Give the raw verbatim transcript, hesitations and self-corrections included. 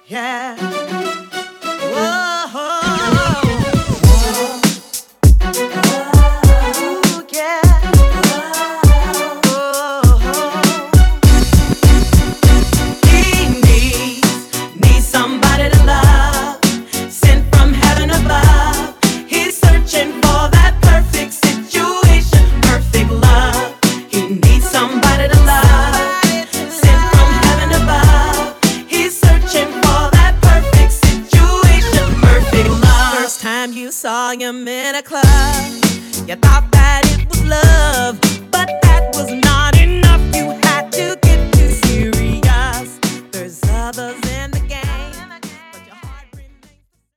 Yeah. Whoa. Ooh, yeah. He needs, needs somebody to love, sent from heaven above. He's searching for that perfect situation, perfect love. He needs somebody to love, sent from heaven above. He's searching for that perfect situation, perfect love. First time you saw him in a club, you thought that it was love.